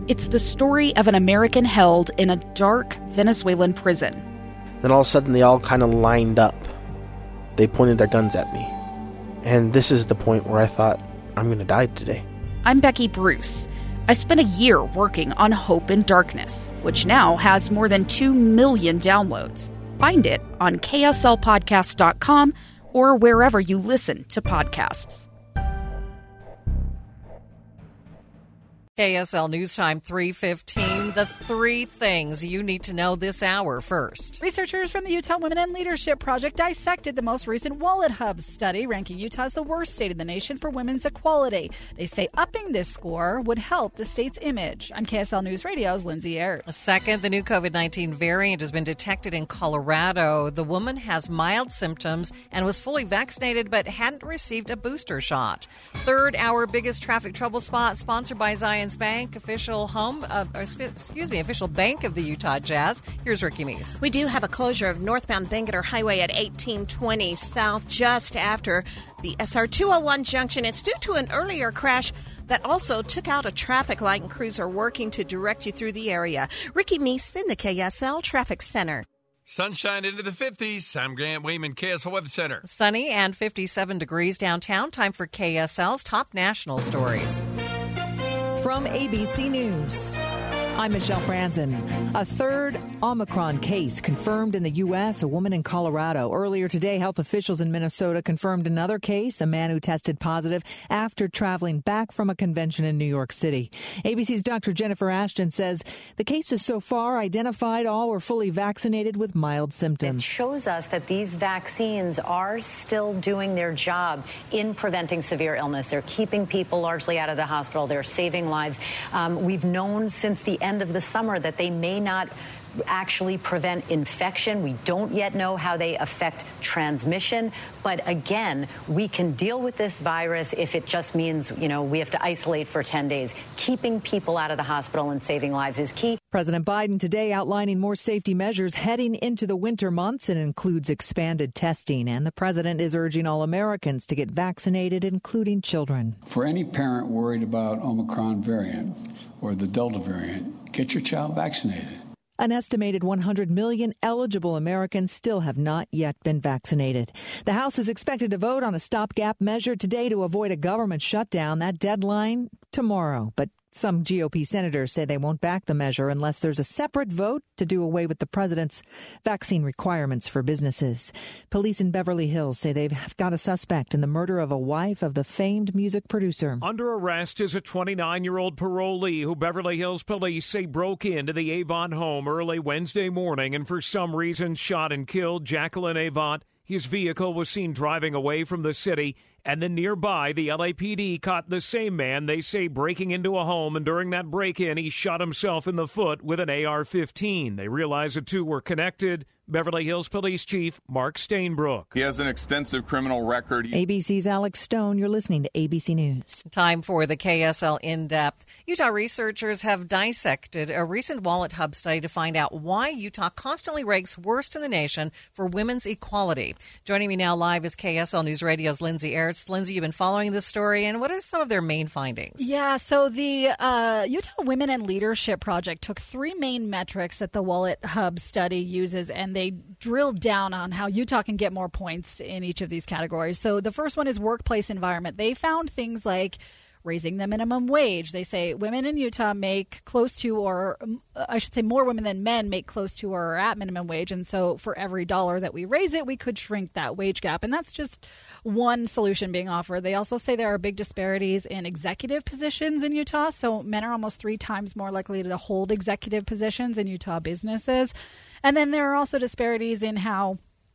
It's the story of an American held in a dark Venezuelan prison. Then all of a sudden they all kind of lined up. They pointed their guns at me. And this is the point where I thought, I'm going to die today. I'm Becky Bruce. I spent a year working on Hope in Darkness, which now has more than 2 million downloads. Find it on kslpodcast.com or wherever you listen to podcasts. KSL News Time 3:15. The 3 things you need to know this hour first. Researchers from the Utah Women in Leadership Project dissected the most recent Wallet Hub study, ranking Utah as the worst state in the nation for women's equality. They say upping this score would help the state's image. I'm KSL News Radio's Lindsay Ayers. Second, the new COVID-19 variant has been detected in Colorado. The woman has mild symptoms and was fully vaccinated but hadn't received a booster shot. Third, our biggest traffic trouble spot, sponsored by Zions Bank, official bank of the Utah Jazz. Here's Ricky Meese. We do have a closure of northbound Bangerter Highway at 1820 South just after the SR 201 junction. It's due to an earlier crash that also took out a traffic light, and crews are working to direct you through the area. Ricky Meese in the KSL Traffic Center. Sunshine into the 50s. I'm Grant Wayman, KSL Weather Center. Sunny and 57 degrees downtown. Time for KSL's top national stories. From ABC News, I'm Michelle Franzen. A third Omicron case confirmed in the U.S., a woman in Colorado. Earlier today, health officials in Minnesota confirmed another case, a man who tested positive after traveling back from a convention in New York City. ABC's Dr. Jennifer Ashton says the cases so far identified all were fully vaccinated with mild symptoms. It shows us that these vaccines are still doing their job in preventing severe illness. They're keeping people largely out of the hospital. They're saving lives. We've known since the end of the summer that they may not actually prevent infection. We don't yet know how they affect transmission. But again, we can deal with this virus if it just means, we have to isolate for 10 days. Keeping people out of the hospital and saving lives is key. President Biden today outlining more safety measures heading into the winter months and includes expanded testing. And the president is urging all Americans to get vaccinated, including children. For any parent worried about Omicron variant or the Delta variant, get your child vaccinated. An estimated 100 million eligible Americans still have not yet been vaccinated. The House is expected to vote on a stopgap measure today to avoid a government shutdown. That deadline tomorrow. But some GOP senators say they won't back the measure unless there's a separate vote to do away with the president's vaccine requirements for businesses. Police in Beverly Hills say they've got a suspect in the murder of a wife of the famed music producer. Under arrest is a 29-year-old parolee who Beverly Hills police say broke into the Avant home early Wednesday morning and for some reason shot and killed Jacqueline Avant. His vehicle was seen driving away from the city, and then nearby, the LAPD caught the same man they say breaking into a home, and during that break-in, he shot himself in the foot with an AR-15. They realized the two were connected. Beverly Hills Police Chief Mark Stainbrook. He has an extensive criminal record. ABC's Alex Stone. You're listening to ABC News. Time for the KSL In-Depth. Utah researchers have dissected a recent Wallet Hub study to find out why Utah constantly ranks worst in the nation for women's equality. Joining me now live is KSL News Radio's Lindsay Ayers. Lindsay, you've been following this story, and what are some of their main findings? Yeah, so the Utah Women in Leadership Project took 3 main metrics that the Wallet Hub study uses, and they drilled down on how Utah can get more points in each of these categories. So the first one is workplace environment. They found things like raising the minimum wage. They say women in Utah make close to, or I should say more women than men make close to or are at minimum wage. And so for every dollar that we raise it, we could shrink that wage gap. And that's just one solution being offered. They also say there are big disparities in executive positions in Utah. So men are almost 3 times more likely to hold executive positions in Utah businesses. And then there are also disparities in how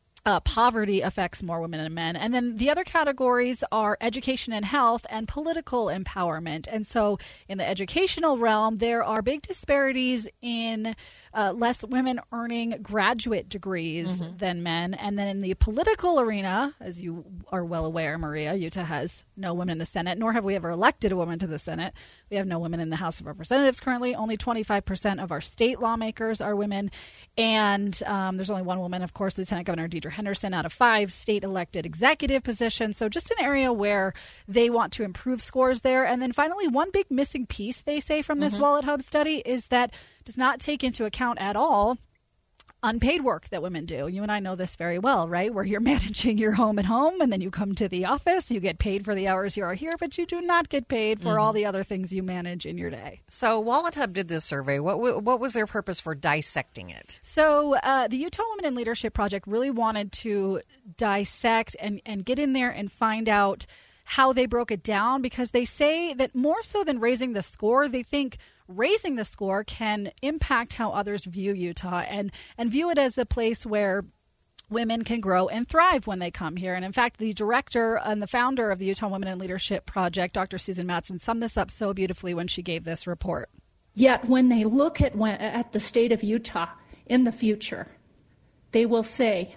poverty affects more women than men. And then the other categories are education and health and political empowerment. And so in the educational realm, there are big disparities in less women earning graduate degrees than men. And then in the political arena, as you are well aware, Maria, Utah has no women in the Senate, nor have we ever elected a woman to the Senate. We have no women in the House of Representatives currently. Only 25% of our state lawmakers are women. And there's only one woman, of course, Lieutenant Governor Deidre Henderson, out of 5 state elected executive positions. So just an area where they want to improve scores there. And then finally, one big missing piece, they say, from this Wallet Hub study is that it does not take into account at all unpaid work that women do. You and I know this very well, right? Where you're managing your home at home and then you come to the office, you get paid for the hours you are here, but you do not get paid for all the other things you manage in your day. So Wallet Hub did this survey. What was their purpose for dissecting it? So the Utah Women in Leadership Project really wanted to dissect and get in there and find out how they broke it down, because they say that more so than raising the score, they think raising the score can impact how others view Utah and view it as a place where women can grow and thrive when they come here. And in fact, the director and the founder of the Utah Women in Leadership Project, Dr. Susan Matson, summed this up so beautifully when she gave this report. Yet when they look at the state of Utah in the future, they will say,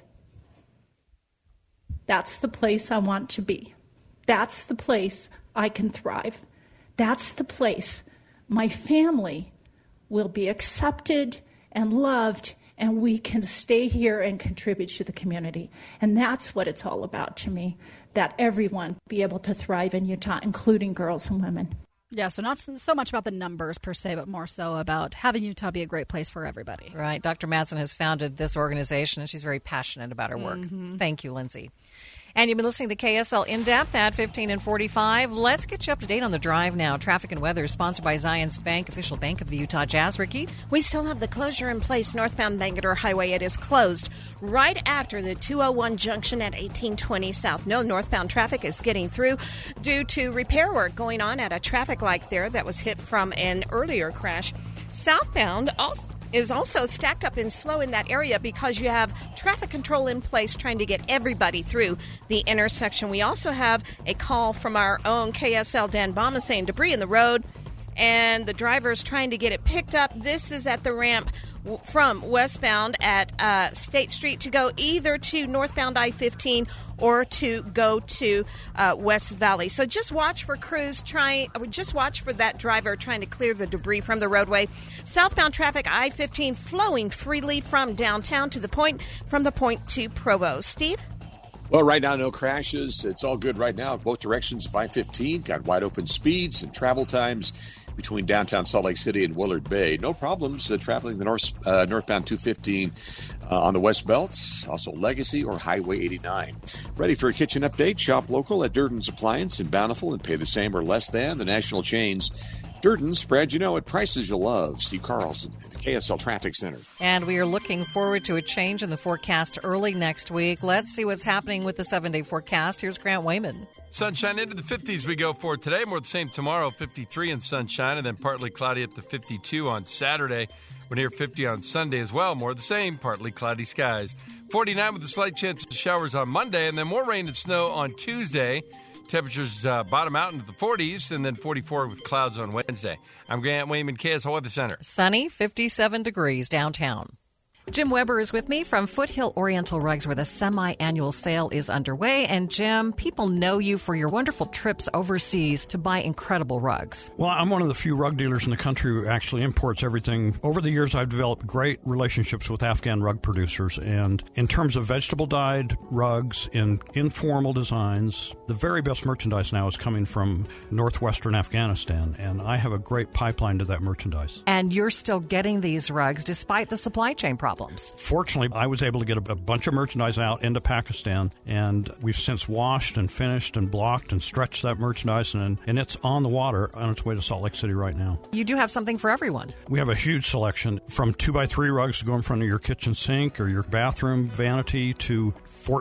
that's the place I want to be. That's the place I can thrive. That's the place my family will be accepted and loved, and we can stay here and contribute to the community. And that's what it's all about to me, that everyone be able to thrive in Utah, including girls and women. Yeah, so not so much about the numbers per se, but more so about having Utah be a great place for everybody. Right. Dr. Matson has founded this organization, and she's very passionate about her work. Thank you, Lindsay. And you've been listening to KSL In-Depth at 15 and 45. Let's get you up to date on the drive now. Traffic and weather is sponsored by Zions Bank, official bank of the Utah Jazz. Ricky? We still have the closure in place. Northbound Bangerter Highway, it is closed right after the 201 junction at 1820 South. No northbound traffic is getting through due to repair work going on at a traffic light there that was hit from an earlier crash. Southbound is also stacked up and slow in that area because you have traffic control in place trying to get everybody through the intersection. We also have a call from our own KSL Dan Bama saying debris in the road, and the driver's trying to get it picked up. This is at the ramp from westbound at State Street to go either to northbound I-15 or to go to West Valley. So just watch for crews just watch for that driver trying to clear the debris from the roadway. Southbound traffic, I-15 flowing freely from downtown to the point, from the point to Provo. Steve? Well, right now, no crashes. It's all good right now. Both directions of I-15 got wide open speeds and travel times between downtown Salt Lake City and Willard Bay. No problems traveling the northbound 215 on the West Belt, also Legacy or Highway 89. Ready for a kitchen update? Shop local at Durden's Appliance in Bountiful and pay the same or less than the national chains. Durden's, spread you know at prices you'll love. Steve Carlson, KSL Traffic Center. And we are looking forward to a change in the forecast early next week. Let's see what's happening with the 7-day forecast. Here's Grant Wayman. Sunshine into the 50s we go for today. More the same tomorrow, 53 in sunshine, and then partly cloudy up to 52 on Saturday. We're near 50 on Sunday as well. More the same, partly cloudy skies. 49 with a slight chance of showers on Monday, and then more rain and snow on Tuesday. Temperatures bottom out into the 40s, and then 44 with clouds on Wednesday. I'm Grant Wayman, KSL Weather Center. Sunny, 57 degrees downtown. Jim Weber is with me from Foothill Oriental Rugs, where the semi-annual sale is underway. And Jim, people know you for your wonderful trips overseas to buy incredible rugs. Well, I'm one of the few rug dealers in the country who actually imports everything. Over the years, I've developed great relationships with Afghan rug producers. And in terms of vegetable-dyed rugs in informal designs, the very best merchandise now is coming from northwestern Afghanistan. And I have a great pipeline to that merchandise. And you're still getting these rugs despite the supply chain problems. Fortunately, I was able to get a bunch of merchandise out into Pakistan, and we've since washed and finished and blocked and stretched that merchandise, and it's on the water on its way to Salt Lake City right now. You do have something for everyone. We have a huge selection, from 2x3 rugs to go in front of your kitchen sink or your bathroom vanity to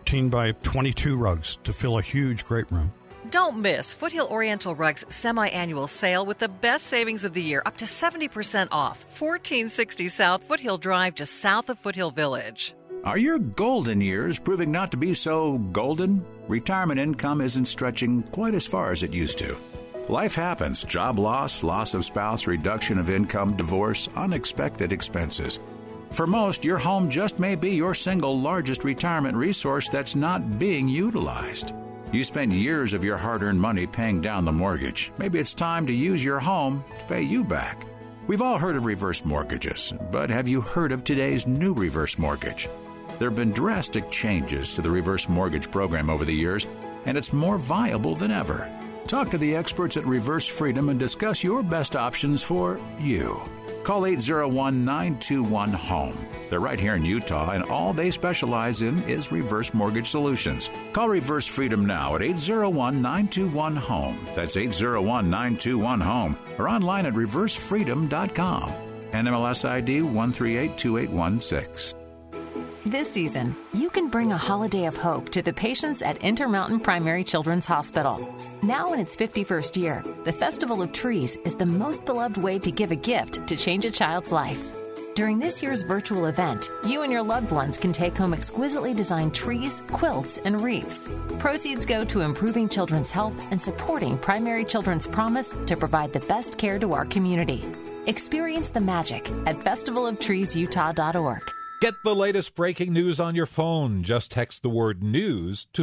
14x22 rugs to fill a huge great room. Don't miss Foothill Oriental Rugs semi-annual sale with the best savings of the year, up to 70% off. 1460 South Foothill Drive, just south of Foothill Village. Are your golden years proving not to be so golden? Retirement income isn't stretching quite as far as it used to. Life happens. Job loss, loss of spouse, reduction of income, divorce, unexpected expenses. For most, your home just may be your single largest retirement resource that's not being utilized. You spent years of your hard-earned money paying down the mortgage. Maybe it's time to use your home to pay you back. We've all heard of reverse mortgages, but have you heard of today's new reverse mortgage? There have been drastic changes to the reverse mortgage program over the years, and it's more viable than ever. Talk to the experts at Reverse Freedom and discuss your best options for you. Call 801-921-HOME. They're right here in Utah, and all they specialize in is reverse mortgage solutions. Call Reverse Freedom now at 801-921-HOME. That's 801-921-HOME. Or online at reversefreedom.com. NMLS ID 1382816. This season, you can bring a holiday of hope to the patients at Intermountain Primary Children's Hospital. Now in its 51st year, the Festival of Trees is the most beloved way to give a gift to change a child's life. During this year's virtual event, you and your loved ones can take home exquisitely designed trees, quilts, and wreaths. Proceeds go to improving children's health and supporting Primary Children's promise to provide the best care to our community. Experience the magic at festivaloftreesutah.org. Get the latest breaking news on your phone. Just text the word news to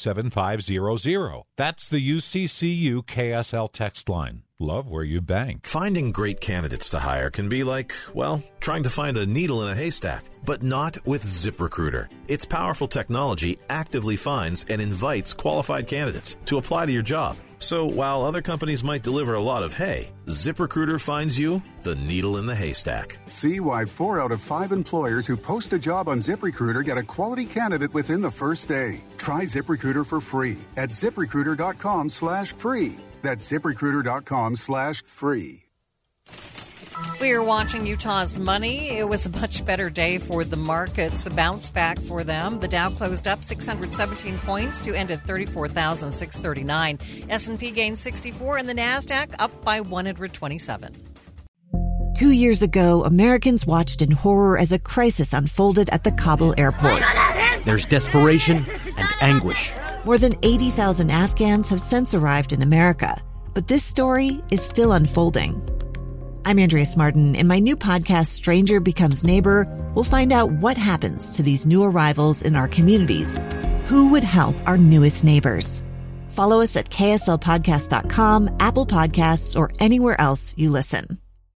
57500. That's the UCCU KSL text line. Love where you bank. Finding great candidates to hire can be like, well, trying to find a needle in a haystack, but not with ZipRecruiter. Its powerful technology actively finds and invites qualified candidates to apply to your job. So while other companies might deliver a lot of hay, ZipRecruiter finds you the needle in the haystack. See why 4 out of 5 employers who post a job on ZipRecruiter get a quality candidate within the first day. Try ZipRecruiter for free at ZipRecruiter.com/free. That's ZipRecruiter.com/free. We are watching Utah's money. It was a much better day for the markets, a bounce back for them. The Dow closed up 617 points to end at 34,639. S&P gained 64 and the NASDAQ up by 127. 2 years ago, Americans watched in horror as a crisis unfolded at the Kabul airport. There's desperation and anguish. More than 80,000 Afghans have since arrived in America, but this story is still unfolding. I'm Andrea Smartin. In my new podcast, Stranger Becomes Neighbor, we'll find out what happens to these new arrivals in our communities. Who would help our newest neighbors? Follow us at kslpodcast.com, Apple Podcasts, or anywhere else you listen.